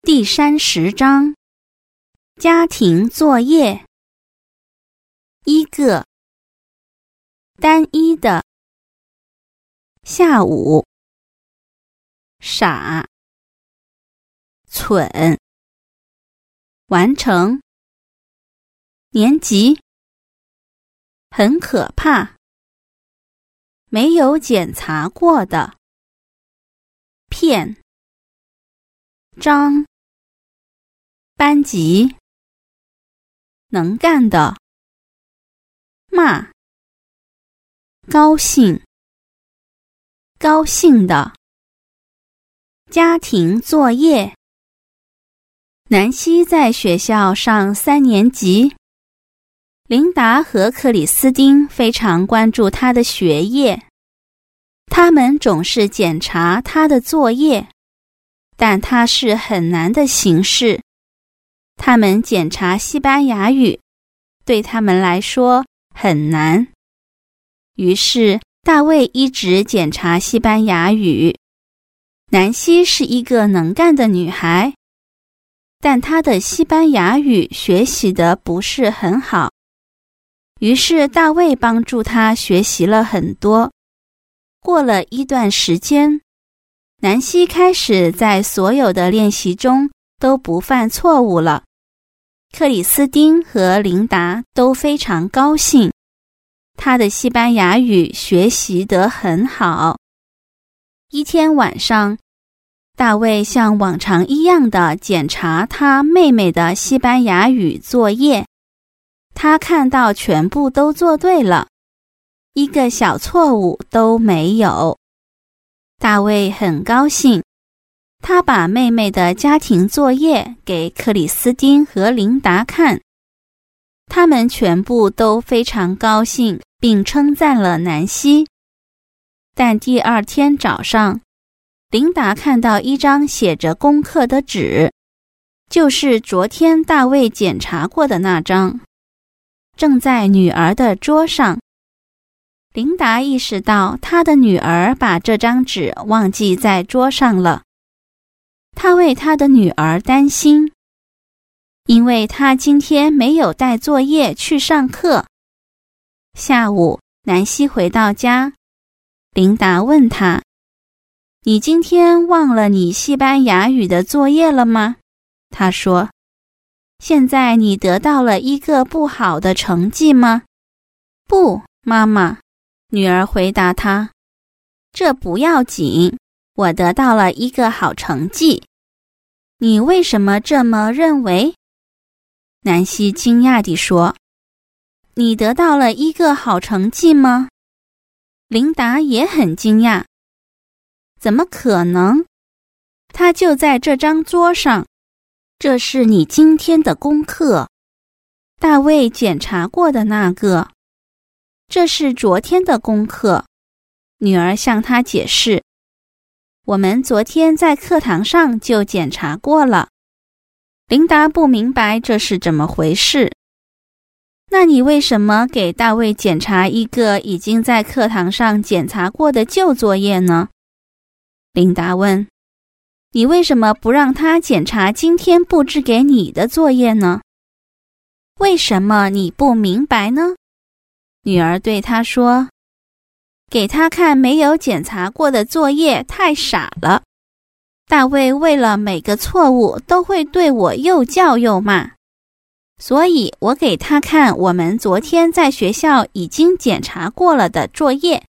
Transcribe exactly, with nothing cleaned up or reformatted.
第三十章，家庭作业。一个，单一的。下午，傻，蠢，完成，年级，很可怕，没有检查过的，骗，张，班级，能干的，骂，高兴，高兴的，家庭作业。南希在学校上三年级，琳达和克里斯汀非常关注她的学业，他们总是检查她的作业，但它是很难的形式。他们检查西班牙语，对他们来说很难。于是大卫一直检查西班牙语。南希是一个能干的女孩，但她的西班牙语学习得不是很好。于是大卫帮助她学习了很多。过了一段时间，南希开始在所有的练习中都不犯错误了。克里斯汀和琳达都非常高兴，她的西班牙语学习得很好。一天晚上，大卫像往常一样地检查他妹妹的西班牙语作业，他看到全部都做对了，一个小错误都没有。大卫很高兴，他把妹妹的家庭作业给克里斯汀和琳达看，他们全部都非常高兴，并称赞了南希。但第二天早上，琳达看到一张写着功课的纸，就是昨天大卫检查过的那张，正在女儿的桌上。琳达意识到她的女儿把这张纸忘记在桌上了，她为她的女儿担心，因为她今天没有带作业去上课。下午，南希回到家，琳达问她：“你今天忘了你西班牙语的作业了吗？”她说：“现在你得到了一个不好的成绩吗？”“不，妈妈。”女儿回答她，“这不要紧，我得到了一个好成绩。”“你为什么这么认为？”南希惊讶地说，“你得到了一个好成绩吗？”琳达也很惊讶，“怎么可能？它就在这张桌上，这是你今天的功课，大卫检查过的那个。这是昨天的功课。”女儿向他解释，“我们昨天在课堂上就检查过了。”琳达不明白这是怎么回事。“那你为什么给大卫检查一个已经在课堂上检查过的旧作业呢？”琳达问，“你为什么不让他检查今天布置给你的作业呢？”“为什么你不明白呢？”女儿对他说，“给他看没有检查过的作业太傻了。大卫为了每个错误都会对我又叫又骂，所以我给他看我们昨天在学校已经检查过了的作业。”